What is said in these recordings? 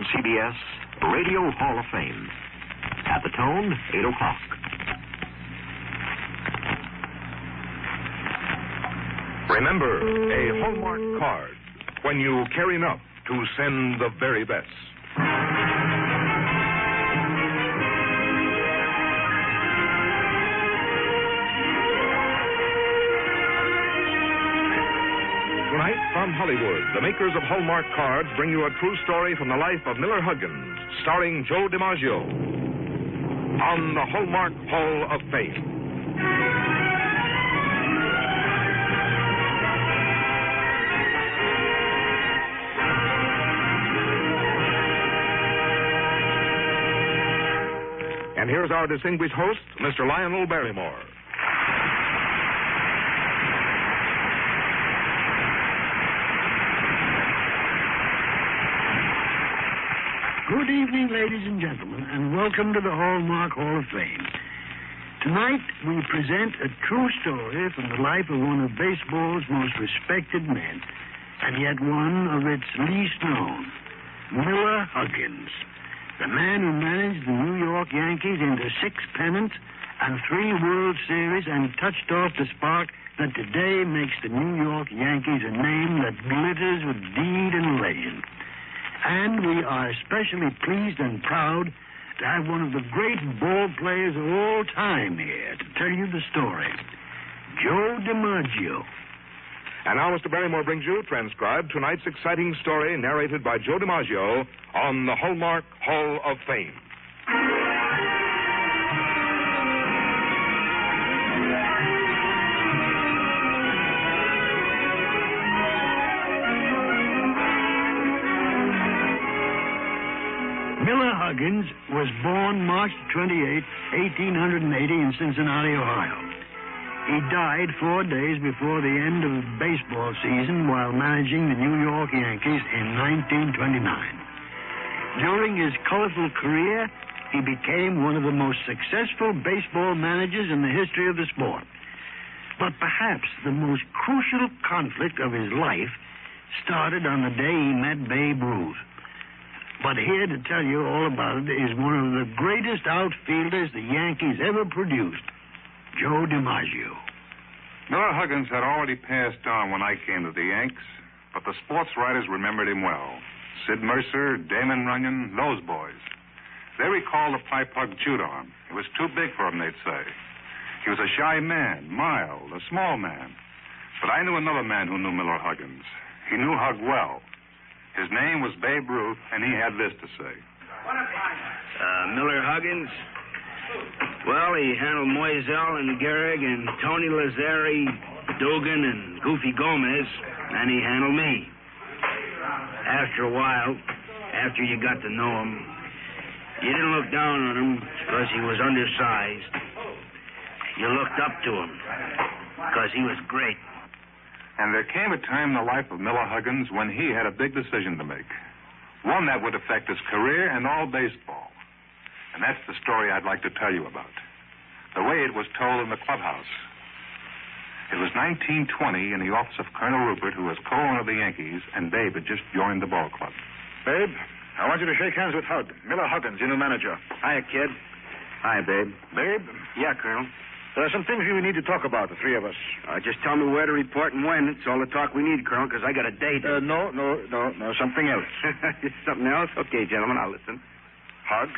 CBS Radio Hall of Fame. At the tone, 8 o'clock. Remember, a Hallmark card when you care enough to send the very best. Tonight, from Hollywood, the makers of Hallmark cards bring you a true story from the life of Miller Huggins, starring Joe DiMaggio, on the Hallmark Hall of Fame. And here's our distinguished host, Mr. Lionel Barrymore. Good evening, ladies and gentlemen, and welcome to the Hallmark Hall of Fame. Tonight, we present a true story from the life of one of baseball's most respected men, and yet one of its least known, Miller Huggins, the man who managed the New York Yankees into 6 pennants and 3 World Series and touched off the spark that today makes the New York Yankees a name that glitters with deed and legend. And we are especially pleased and proud to have one of the great ball players of all time here to tell you the story, Joe DiMaggio. And now Mr. Barrymore brings you, transcribed, tonight's exciting story narrated by Joe DiMaggio on the Hallmark Hall of Fame. Miller Huggins was born March 28, 1880 in Cincinnati, Ohio. He died 4 days before the end of the baseball season while managing the New York Yankees in 1929. During his colorful career, he became one of the most successful baseball managers in the history of the sport. But perhaps the most crucial conflict of his life started on the day he met Babe Ruth. But here to tell you all about it is one of the greatest outfielders the Yankees ever produced, Joe DiMaggio. Miller Huggins had already passed on when I came to the Yanks, but the sports writers remembered him well. Sid Mercer, Damon Runyon, those boys. They recalled the pipe Hug chewed on. It was too big for him, they'd say. He was a shy man, mild, a small man. But I knew another man who knew Miller Huggins. He knew Hug well. His name was Babe Ruth, and he had this to say. Miller Huggins? Well, he handled Moiselle and Gehrig and Tony Lazzari, Dugan and Goofy Gomez, and he handled me. After a while, after you got to know him, you didn't look down on him because he was undersized. You looked up to him because he was great. And there came a time in the life of Miller Huggins when he had a big decision to make. One that would affect his career and all baseball. And that's the story I'd like to tell you about. The way it was told in the clubhouse. It was 1920 in the office of Colonel Rupert, who was co-owner of the Yankees, and Babe had just joined the ball club. Babe, I want you to shake hands with Hug. Miller Huggins, your new manager. Hiya, kid. Hi, Babe. Babe? Yeah, Colonel. There are some things we need to talk about, the three of us. Just tell me where to report and when. It's all the talk we need, Colonel, because I got a date. No, something else. Something else? Okay, gentlemen, I'll listen. Hug?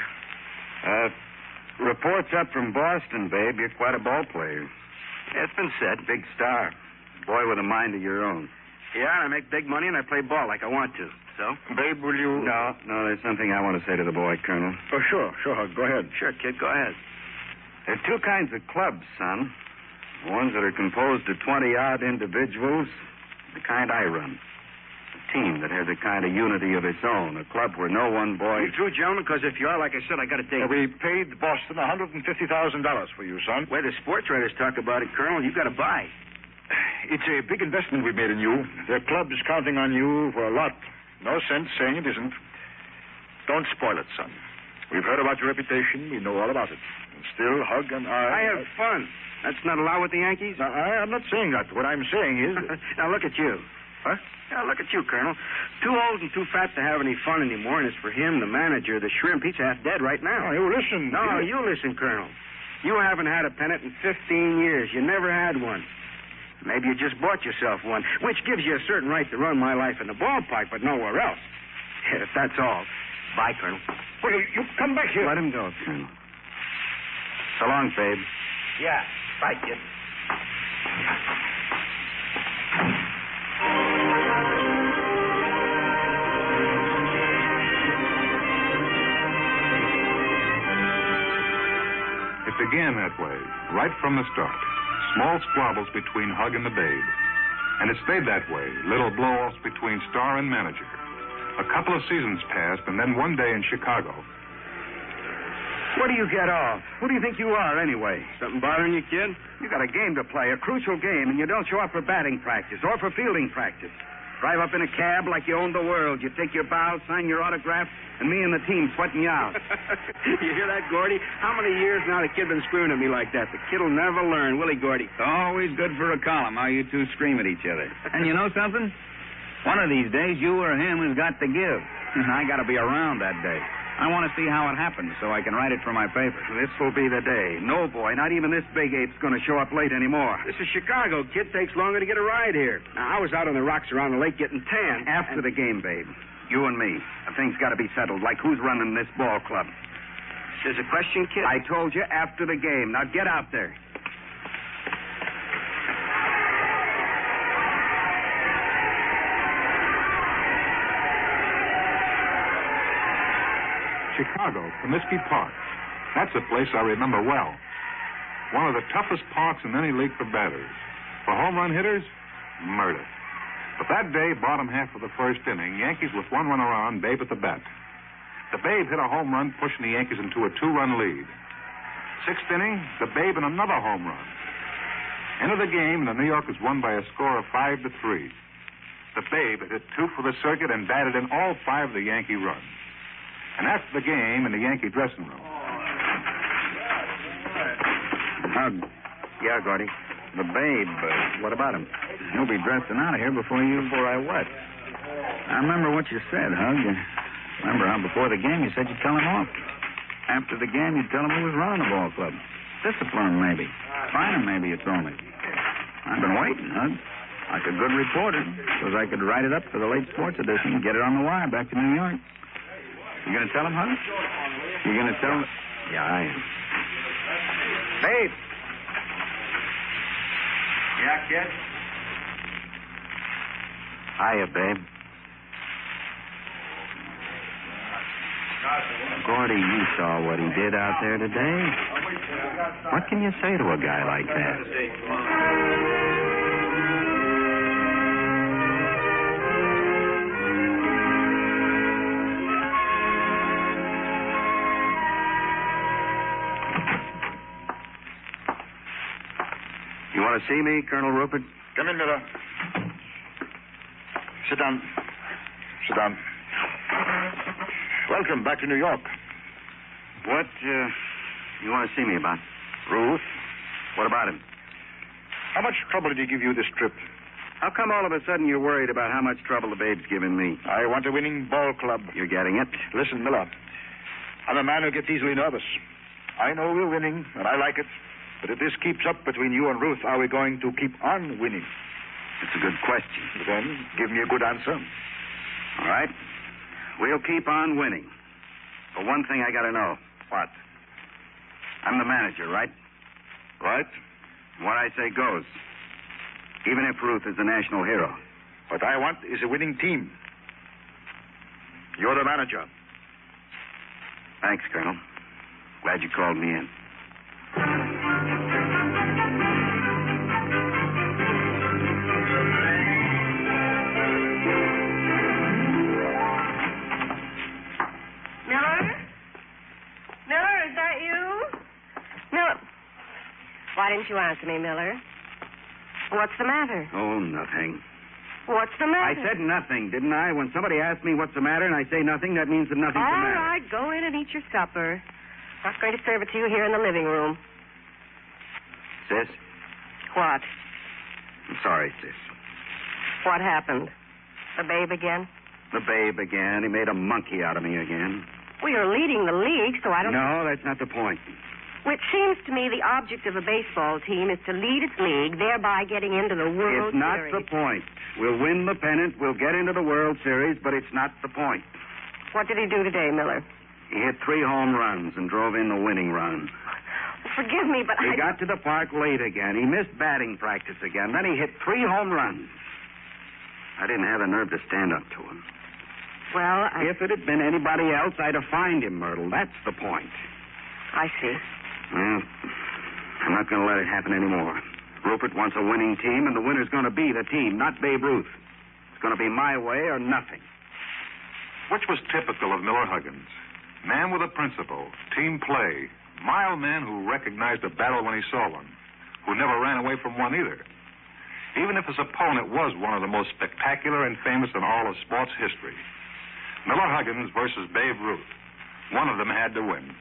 Reports up from Boston, Babe. You're quite a ball player. Yeah, it's been said. Big star. Boy with a mind of your own. Yeah, and I make big money and I play ball like I want to. So? Babe, will you... No, there's something I want to say to the boy, Colonel. Oh, sure, Hug. Go ahead. Sure, kid, go ahead. There are 2 kinds of clubs, son. The ones that are composed of 20-odd individuals, the kind I run. A team that has a kind of unity of its own. A club where no one boy... You true, gentlemen? Because if you are, like I said, I got a date. We paid Boston $150,000 for you, son. Where the sports writers talk about it, Colonel, you got to buy. It's a big investment we made in you. Their club is counting on you for a lot. No sense saying it isn't. Don't spoil it, son. We've heard about your reputation. We know all about it. And still, Hug and I have fun. That's not allowed with the Yankees? Now, I'm not saying that. What I'm saying is... Now, look at you. What? Yeah, look at you, Colonel. Too old and too fat to have any fun anymore, and as for him, the manager, the shrimp, he's half dead right now. Oh, you listen. No, you listen, Colonel. You haven't had a pennant in 15 years. You never had one. Maybe you just bought yourself one, which gives you a certain right to run my life in the ballpark, but nowhere else. If that's all. Bye, Colonel. Well, you come back here. Let him go, Colonel. So long, babe. Yeah. Bye, kid. It began that way, right from the start. Small squabbles between Hug and the Babe. And it stayed that way, little blow-offs between star and manager. A couple of seasons passed, and then one day in Chicago. What do you get off? Who do you think you are, anyway? Something bothering you, kid? You got a game to play, a crucial game, and you don't show up for batting practice or for fielding practice. Drive up in a cab like you own the world. You take your bow, sign your autograph, and me and the team sweating you out. You hear that, Gordy? How many years now the kid been screaming at me like that? The kid'll never learn, will he, Gordy? It's always good for a column how you two scream at each other. And you know something? One of these days, you or him has got to give. I got to be around that day. I want to see how it happens so I can write it for my paper. This will be the day. No, boy, not even this big ape's going to show up late anymore. This is Chicago. Kid takes longer to get a ride here. Now, I was out on the rocks around the lake getting tan. After the game, babe. You and me. The thing's got to be settled, like who's running this ball club. There's a question, kid? I told you after the game. Now get out there. Chicago, Comiskey Park. That's a place I remember well. One of the toughest parks in any league for batters. For home run hitters, murder. But that day, bottom half of the first inning, Yankees with one runner on, Babe at the bat. The Babe hit a home run, pushing the Yankees into a 2-run lead. Sixth inning, the Babe and another home run. End of the game, and the New Yorkers won by a score of 5-3. The Babe had hit 2 for the circuit and batted in all 5 of the Yankee runs. And after the game, in the Yankee dressing room. Yeah, Gordy. The Babe, what about him? He'll be dressing out of here before I what? I remember what you said, Hug. Remember how before the game you said you'd tell him off. After the game, you'd tell him who was running the ball club. Discipline him, maybe. Fine him, maybe, it's only. I've been waiting, Hug. Like a good reporter, so I could write it up for the late sports edition and get it on the wire back to New York. You going to tell him, Hug? You going to tell him? Yeah, I am. Babe. Yeah, kid? Hiya, babe. Gordy, you saw what he did out there today. What can you say to a guy like that? You want to see me, Colonel Rupert? Come in, Miller. Sit down. Sit down. Welcome back to New York. What, you want to see me about? Ruth, What about him? how much trouble did he give you this trip? How come all of a sudden you're worried about how much trouble the Babe's giving me? I want a winning ball club. You're getting it? Listen, Miller, I'm a man who gets easily nervous. I know we're winning, and I like it. But if this keeps up between you and Ruth, are we going to keep on winning? It's a good question. Then give me a good answer. All right. We'll keep on winning. But one thing I got to know. What? I'm the manager, right? Right? What I say goes. Even if Ruth is the national hero. What I want is a winning team. You're the manager. Thanks, Colonel. Glad you called me in. Why didn't you answer me, Miller? What's the matter? Oh, nothing. What's the I matter? said nothing, didn't I? When somebody asks me what's the matter and I say nothing, that means that nothing's the All matter. right, go in and eat your supper. Not going to serve it to you here in the living room. Sis? What? I'm sorry, sis. What happened? The Babe again? The Babe again. He made a monkey out of me again. Well, you're leading the league, so I don't... No, that's not the point. Which seems to me the object of a baseball team is to lead its league, thereby getting into the World It's not Series. the point. We'll win the pennant, we'll get into the World Series, but it's not the point. What did he do today, Miller? He hit 3 home runs and drove in the winning run. Forgive me, but He got to the park late again. He missed batting practice again. Then he hit 3 home runs. I didn't have the nerve to stand up to him. Well, If it had been anybody else, I'd have fined him, Myrtle. That's the point. I see. Well, I'm not going to let it happen anymore. Rupert wants a winning team, and the winner's going to be the team, not Babe Ruth. It's going to be my way or nothing. Which was typical of Miller Huggins. Man with a principle, team play, mild man who recognized a battle when he saw one, who never ran away from one either. Even if his opponent was one of the most spectacular and famous in all of sports history. Miller Huggins versus Babe Ruth. One of them had to win.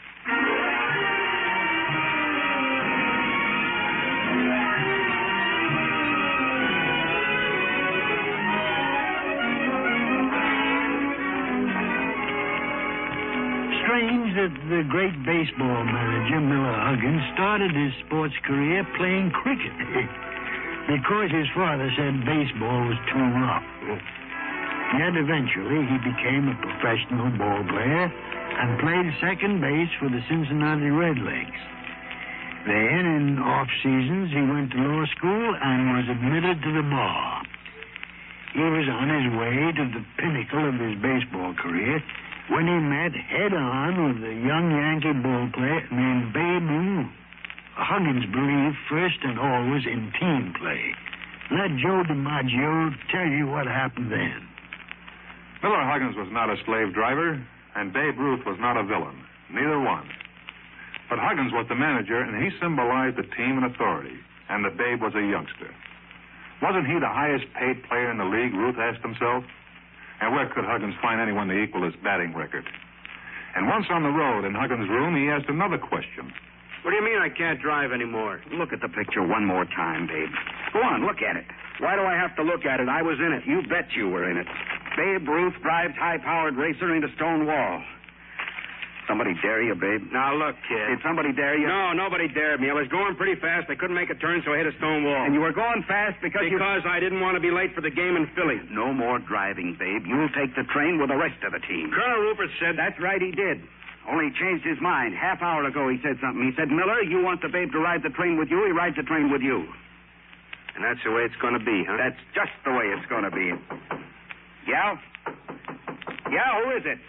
Strange that the great baseball manager, Miller Huggins, started his sports career playing cricket. Because his father said baseball was too rough. Yet eventually he became a professional ball player and played second base for the Cincinnati Redlegs. Then, in off seasons, he went to law school and was admitted to the bar. He was on his way to the pinnacle of his baseball career when he met head-on with a young Yankee ball player named Babe Ruth. Huggins believed first and always in team play. Let Joe DiMaggio tell you what happened then. Miller Huggins was not a slave driver, and Babe Ruth was not a villain. Neither one. But Huggins was the manager, and he symbolized the team and authority, and the Babe was a youngster. Wasn't he the highest paid player in the league, Ruth asked himself? And where could Huggins find anyone to equal his batting record? And once on the road in Huggins' room, he asked another question. What do you mean I can't drive anymore? Look at the picture one more time, Babe. Go on, look at it. Why do I have to look at it? I was in it. You bet you were in it. Babe Ruth drives high-powered racer into stone wall. Somebody dare you, Babe? Now, look, kid. Did somebody dare you? No, nobody dared me. I was going pretty fast. I couldn't make a turn, so I hit a stone wall. And you were going fast because I didn't want to be late for the game in Philly. No more driving, Babe. You'll take the train with the rest of the team. Colonel Rupert said... That's right, he did. Only he changed his mind. Half hour ago he said something. He said, Miller, you want the Babe to ride the train with you, he rides the train with you. And that's the way it's going to be, huh? That's just the way it's going to be. Yeah? Yeah, who is it?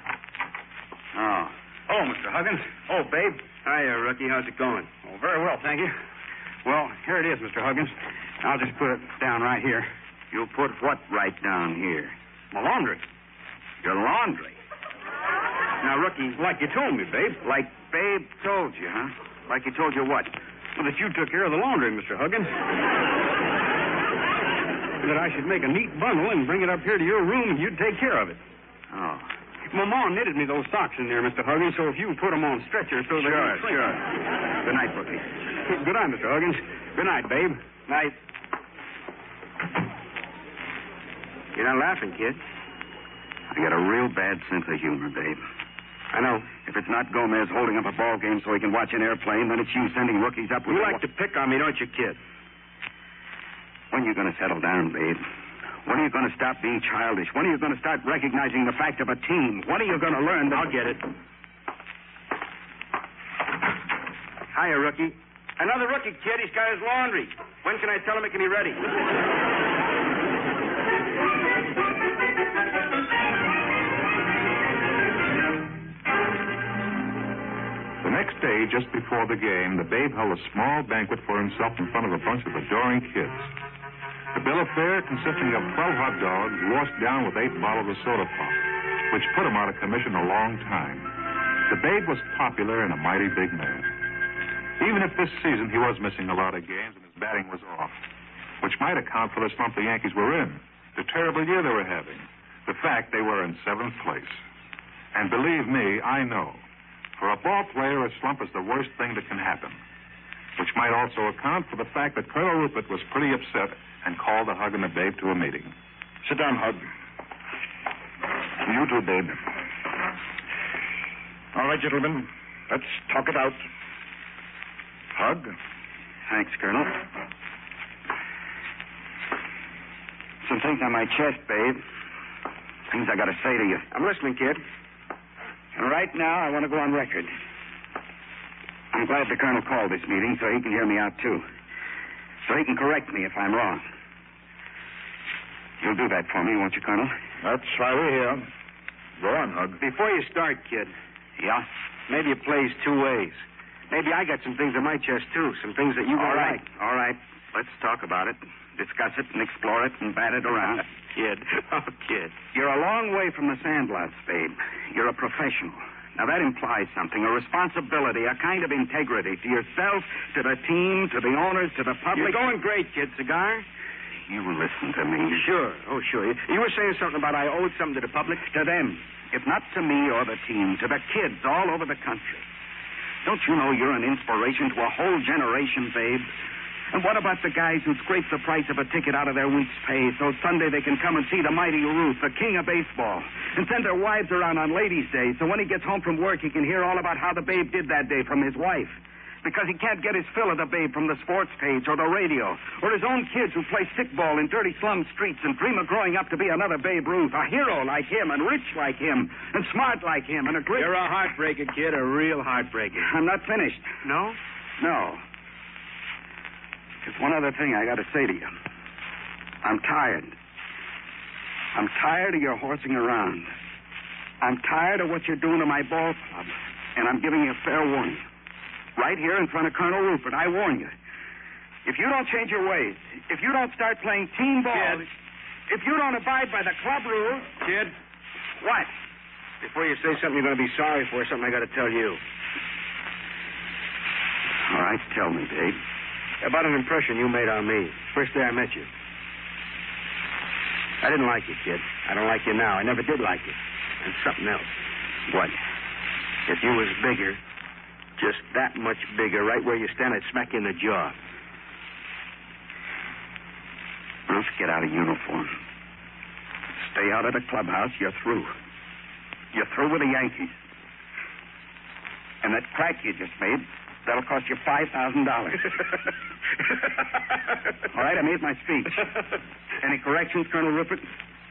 Oh, Mr. Huggins. Oh, Babe. Hiya, Rookie. How's it going? Oh, very well, thank you. Well, here it is, Mr. Huggins. I'll just put it down right here. You'll put what right down here? My laundry. Your laundry? Now, Rookie, like you told me, Babe. Like Babe told you, huh? Like he told you what? Well, that you took care of the laundry, Mr. Huggins. That I should make a neat bundle and bring it up here to your room and you'd take care of it. Oh. My mom knitted me those socks in there, Mr. Huggins, so if you put them on stretcher so they don't shrink. Sure. Good night, Rookie. Good night, Mr. Huggins. Good night, Babe. Night. You're not laughing, kid. I got a real bad sense of humor, Babe. I know. If it's not Gomez holding up a ball game so he can watch an airplane, then it's you sending rookies up with... You like to pick on me, don't you, kid? When are you going to settle down, Babe? When are you going to stop being childish? When are you going to start recognizing the fact of a team? When are you going to learn that... I'll get it. Hiya, Rookie. Another rookie, kid. He's got his laundry. When can I tell him it can be ready? The next day, just before the game, the Babe held a small banquet for himself in front of a bunch of adoring kids. The bill of fare consisting of 12 hot dogs washed down with 8 bottles of soda pop, which put him out of commission a long time. The Babe was popular and a mighty big man. Even if this season he was missing a lot of games and his batting was off, which might account for the slump the Yankees were in, the terrible year they were having, the fact they were in 7th place. And believe me, I know. For a ball player, a slump is the worst thing that can happen. which might also account for the fact that Colonel Rupert was pretty upset and called the Hug and the Babe to a meeting. Sit down, Hug. You too, Babe. All right, gentlemen. Let's talk it out. Hug. Thanks, Colonel. Some things on my chest, babe. Things I got to say to you. I'm listening, kid. And right now, I want to go on record. I'm glad the Colonel called this meeting so he can hear me out, too. So he can correct me if I'm wrong. You'll do that for me, won't you, Colonel? That's why we're here. Go on, Hug. Before you start, kid, Yeah? maybe it plays two ways. Maybe I got some things on my chest, too. Some things that you All don't right. like. All right. Let's talk about it. Discuss it and explore it and bat it around. Kid. Oh, kid. You're a long way from the sandlots, babe. You're a professional. Now, that implies something, a responsibility, a kind of integrity to yourself, to the team, to the owners, to the public. You're going great, kid. Cigar? You listen to me. Sure. Oh, sure. You were saying something about I owed something to the public? To them. If not to me or the team, to the kids all over the country. Don't you know you're an inspiration to a whole generation, babe? And what about the guys who scrape the price of a ticket out of their week's pay so Sunday they can come and see the mighty Ruth, the king of baseball, and send their wives around on Ladies' Day so when he gets home from work he can hear all about how the Babe did that day from his wife? Because he can't get his fill of the Babe from the sports page or the radio, or his own kids who play stickball in dirty slum streets and dream of growing up to be another Babe Ruth, a hero like him and rich like him and smart like him and a great... You're a heartbreaker, kid, a real heartbreaker. I'm not finished. No? No. There's one other thing I got to say to you. I'm tired. I'm tired of your horsing around. I'm tired of what you're doing to my ball club. And I'm giving you a fair warning. Right here in front of Colonel Rupert, I warn you. If you don't change your ways, if you don't start playing team ball, Kid. if you don't abide by the club rules... Kid, What? before you say something you're going to be sorry for, something I got to tell you. All right, tell me, babe. About an impression you made on me. First day I met you. I didn't like you, kid. I don't like you now. I never did like you. And something else. What? If you was bigger, just that much bigger, right where you stand, I'd smack you in the jaw. Bruce, get out of uniform. Stay out of the clubhouse. You're through. You're through with the Yankees. And that crack you just made, that'll cost you $5,000. All right, I made my speech. Any corrections, Colonel Rupert?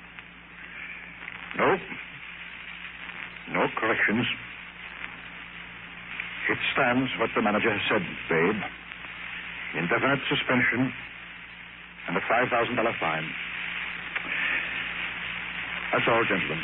No. No corrections. It stands what the manager has said, Babe. Indefinite suspension and a $5,000 fine. That's all, gentlemen.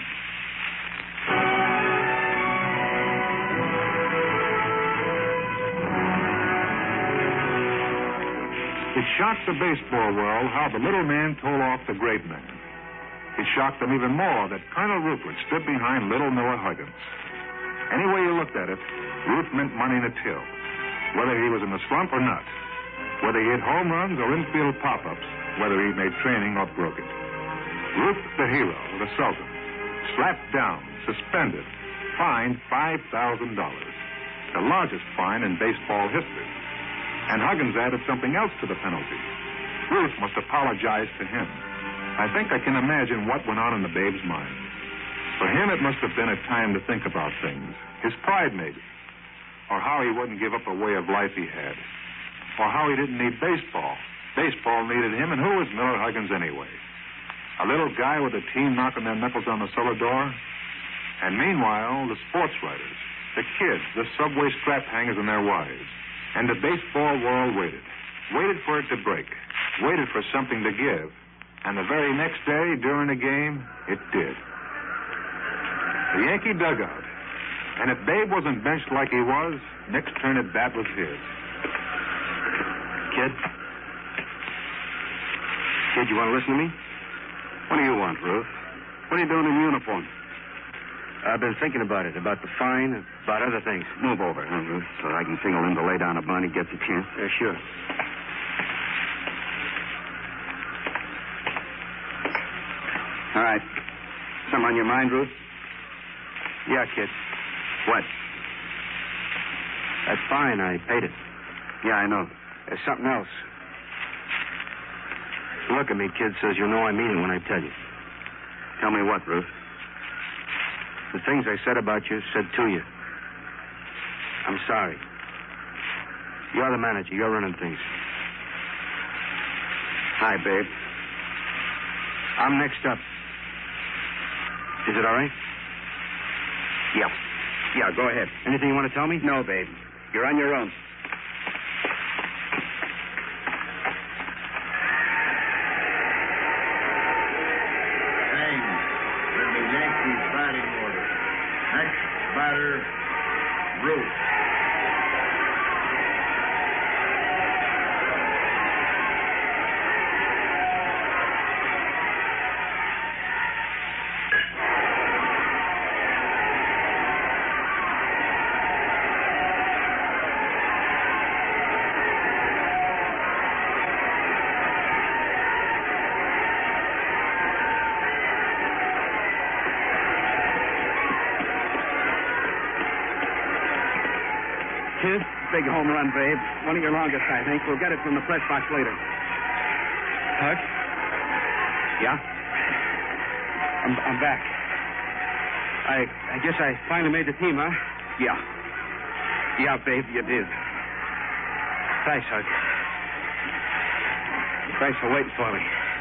It shocked the baseball world how the little man told off the great man. It shocked them even more that Colonel Rupert stood behind little Miller Huggins. Any way you looked at it, Ruth meant money in a till, whether he was in the slump or not, whether he hit home runs or infield pop-ups, whether he made training or broke it. Ruth, the hero, the Sultan, slapped down, suspended, fined $5,000, the largest fine in baseball history. And Huggins added something else to the penalty. Ruth must apologize to him. I think I can imagine what went on in the Babe's mind. For him, it must have been a time to think about things. His pride, maybe. Or how he wouldn't give up a way of life he had. Or how he didn't need baseball. Baseball needed him, and who was Miller Huggins anyway? A little guy with a team knocking their knuckles on the cellar door? And meanwhile, the sports writers, the kids, the subway strap hangers and their wives. And the baseball world waited. Waited for it to break. Waited for something to give. And the very next day, during the game, it did. The Yankee dugout. And if Babe wasn't benched like he was, Nick's turn at bat was his. Kid? Kid, you want to listen to me? What do you want, Ruth? What are you doing in uniform? I've been thinking about it, about the fine, about other things. Move over, Ruth, so I can signal him to lay down a bunt. He gets a chance. Yeah, sure. All right. Something on your mind, Ruth? Yeah, kid. What? That's fine. I paid it. Yeah, I know. There's something else. Look at me, kid, says you know I mean it when I tell you. Tell me what, Ruth? The things I said about you, said to you. I'm sorry. You're the manager. You're running things. Hi, babe. I'm next up. Is it all right? Yeah. Yeah, go ahead. Anything you want to tell me? No, babe. You're on your own. Names in the Yankees batting order. Next batter, Ruth. Big home run, babe. One of your longest, I think. We'll get it from the press box later. Hug? Yeah? I'm back. I guess I finally made the team, huh? Yeah. Yeah, babe, you did. Thanks, Hug. Thanks for waiting for me.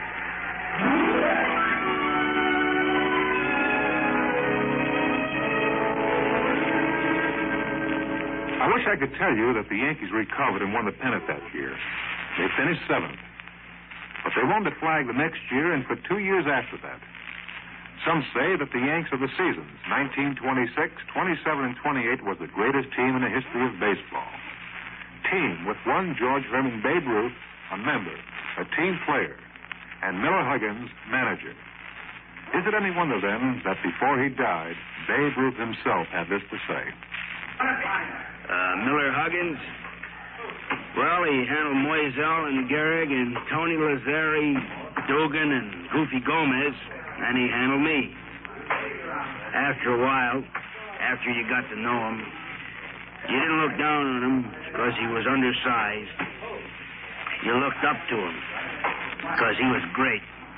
I wish I could tell you that the Yankees recovered and won the pennant that year. They finished 7th. But they won the flag the next year and for 2 years after that. Some say that the Yanks of the seasons, 1926, 27, and 28, was the greatest team in the history of baseball. Team with one George Herman Babe Ruth, a member, a team player, and Miller Huggins, manager. Is it any wonder, then, that before he died, Babe Ruth himself had this to say? Miller Huggins. Well, he handled Moiselle and Gehrig and Tony Lazzeri, Dugan and Goofy Gomez, and he handled me. After a while, after you got to know him, you didn't look down on him because he was undersized. You looked up to him because he was great.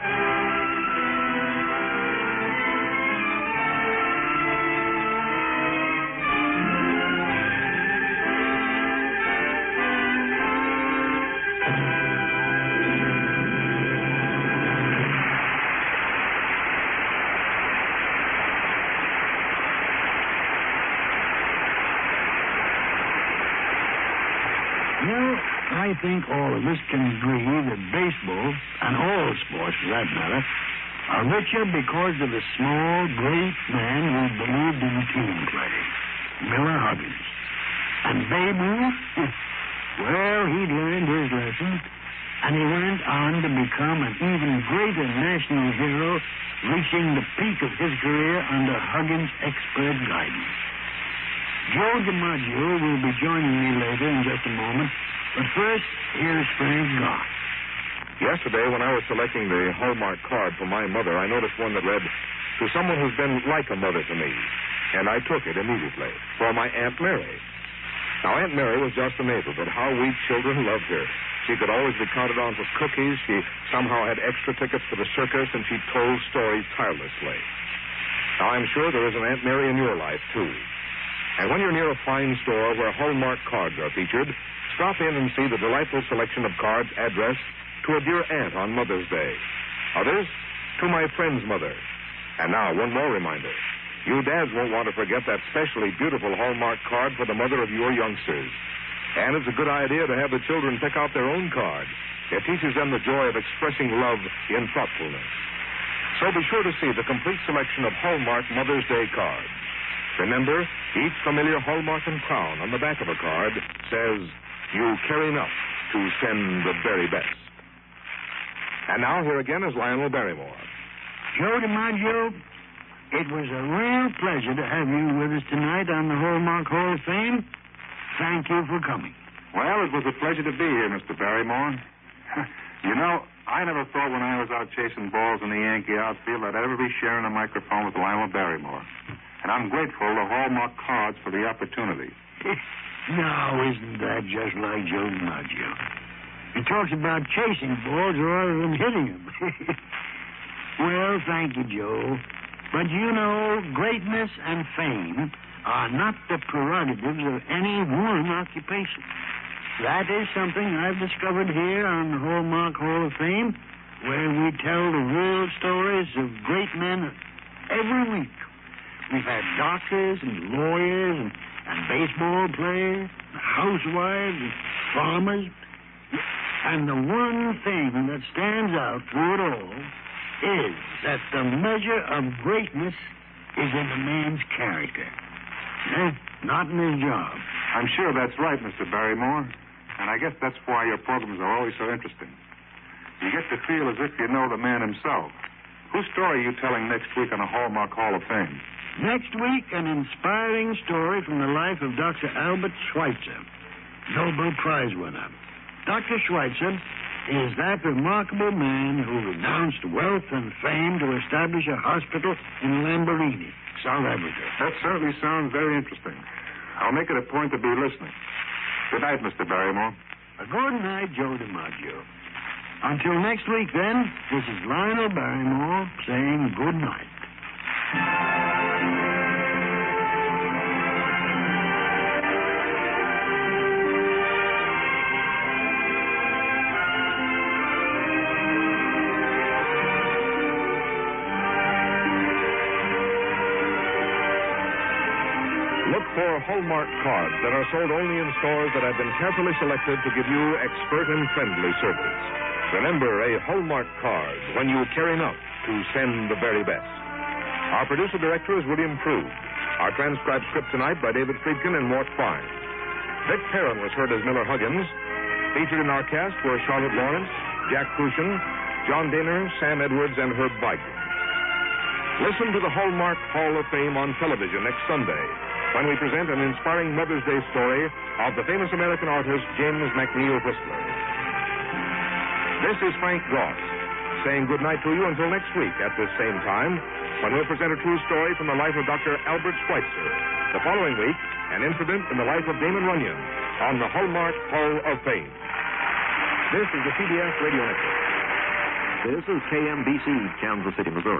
Well, I think all of us can agree that baseball, and all sports for that matter, are richer because of the small, great man who believed in team play, Miller Huggins. And Babe Ruth, well, he'd learned his lesson, and he went on to become an even greater national hero, reaching the peak of his career under Huggins' expert guidance. Joe DiMaggio will be joining me later in just a moment. But first, here's Frank Goff. Yesterday, when I was selecting the Hallmark card for my mother, I noticed one that read, "To someone who's been like a mother to me." And I took it immediately for my Aunt Mary. Now, Aunt Mary was just a neighbor, but how we children loved her. She could always be counted on for cookies. She somehow had extra tickets for the circus, and she told stories tirelessly. Now, I'm sure there is an Aunt Mary in your life, too. And when you're near a fine store where Hallmark cards are featured, stop in and see the delightful selection of cards addressed to a dear aunt on Mother's Day. Others, to my friend's mother. And now, one more reminder. You dads won't want to forget that specially beautiful Hallmark card for the mother of your youngsters. And it's a good idea to have the children pick out their own card. It teaches them the joy of expressing love in thoughtfulness. So be sure to see the complete selection of Hallmark Mother's Day cards. Remember, each familiar Hallmark and crown on the back of a card says, "You care enough to send the very best." And now, here again is Lionel Barrymore. Joe DiMaggio, it was a real pleasure to have you with us tonight on the Hallmark Hall of Fame. Thank you for coming. Well, it was a pleasure to be here, Mr. Barrymore. You know, I never thought when I was out chasing balls in the Yankee outfield I'd ever be sharing a microphone with Lionel Barrymore. And I'm grateful to Hallmark Cards for the opportunity. Now, isn't that just like Joe DiMaggio? He talks about chasing balls rather than hitting them. Well, thank you, Joe. But you know, greatness and fame are not the prerogatives of any one occupation. That is something I've discovered here on the Hallmark Hall of Fame, where we tell the real stories of great men every week. We've had doctors and lawyers and baseball players, and housewives and farmers. And the one thing that stands out through it all is that the measure of greatness is in a man's character, not in his job. I'm sure that's right, Mr. Barrymore. And I guess that's why your programs are always so interesting. You get to feel as if you know the man himself. Whose story are you telling next week on the Hallmark Hall of Fame? Next week, an inspiring story from the life of Dr. Albert Schweitzer, Nobel Prize winner. Dr. Schweitzer is that remarkable man who renounced wealth and fame to establish a hospital in Lamborghini, South Africa. That certainly sounds very interesting. I'll make it a point to be listening. Good night, Mr. Barrymore. Good night, Joe DiMaggio. Until next week, then, this is Lionel Barrymore saying good night. Look for Hallmark cards that are sold only in stores that have been carefully selected to give you expert and friendly service. Remember, a Hallmark card when you care enough to send the very best. Our producer-director is William Prue. Our transcribed script tonight by David Friedkin and Mort Fine. Vic Perrin was heard as Miller Huggins. Featured in our cast were Charlotte Lawrence, Jack Crucian, John Daner, Sam Edwards, and Herb Vigran. Listen to the Hallmark Hall of Fame on television next Sunday, when we present an inspiring Mother's Day story of the famous American artist James McNeill Whistler. This is Frank Goss, saying good night to you until next week at this same time, when we'll present a true story from the life of Dr. Albert Schweitzer. The following week, an incident in the life of Damon Runyon on the Hallmark Hall of Fame. This is the CBS Radio Network. This is KMBC, Kansas City, Missouri.